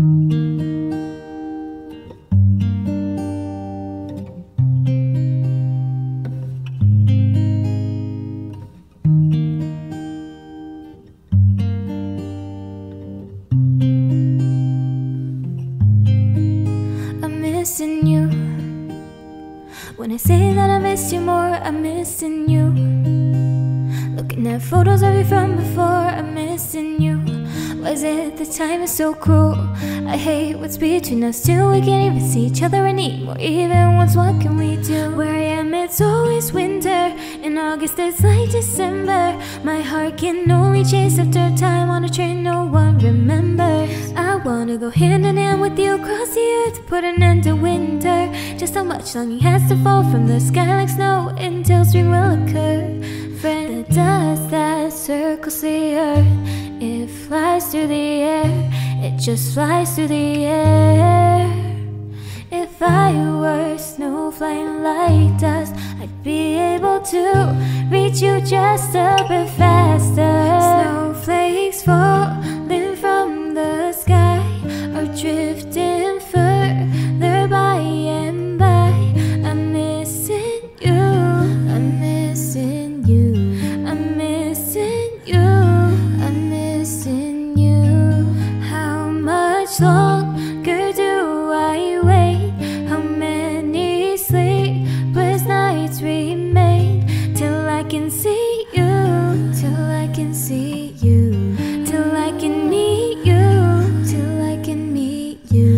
Missing you. When I say that I miss you more, I'm missing you. Looking at photos of you from before, I'm missing you. Was it the time is so cruel? I hate what's between us two. We can't even see each other anymore. Even once, what can we do? Where I am, it's always winter. In August, it's like December. My heart can only chase after time on a train no one remembers. I wanna go hand in hand with you across the earth, put an end to winter. Just how much longing has to fall from the sky like snow until spring will occur. Friend, the dust that circles the earth, it flies through the air, it just flies through the air. If I were snow flying like dust, I'd be able to reach you just a bit faster. Snowflakes falling from the sky are drifting further by and by. I'm missing you, I'm missing you, I'm missing you, I'm missing you. How much longer do I wait? How many sleepless nights remain till I can see you, till I can see you, till I can meet you, till I can meet you.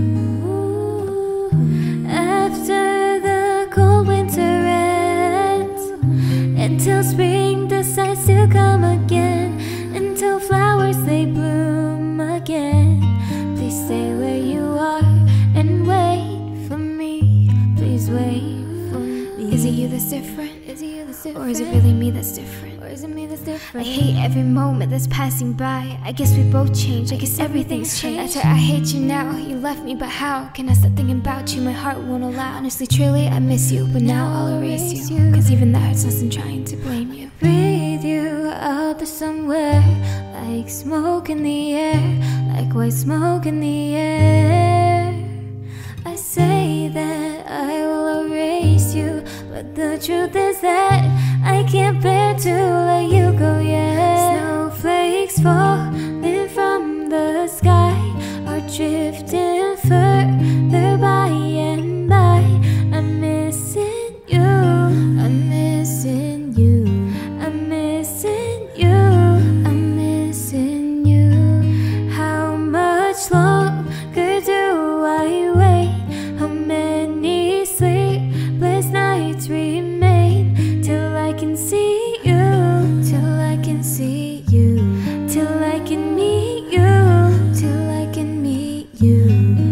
After the cold winter ends, until spring decides to come again, until flowers they bloom again. Please stay where you are and wait for me. Please wait for me. Is it you that's different? Is it you that's different? Or is it really me that's different? Or is it me that's different? I hate every moment that's passing by. I guess we both changed, I guess everything's changed. After I hate you now, you left me, but how can I stop thinking about you? My heart won't allow. Honestly, truly, I miss you, but now I'll erase you. Cause even that hurts less than trying to blame you. Breathe you out there somewhere, like smoke in the air, like white smoke in the air. I say that I will erase you, but the truth is that I can't bear to let you go yet. Snowflakes falling from the sky are drifting further by and by. I'm missing you, I'm missing you, I'm missing you, I'm missing you. How much longer do I wait? How many sleepless nights remain till I can see you, till I can see you, till I can meet you, till I can meet you.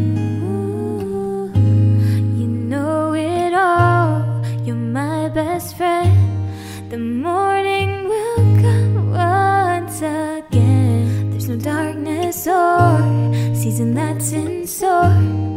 You know it all, you're my best friend. The morning will come once again. There's no darkness or season that's in store.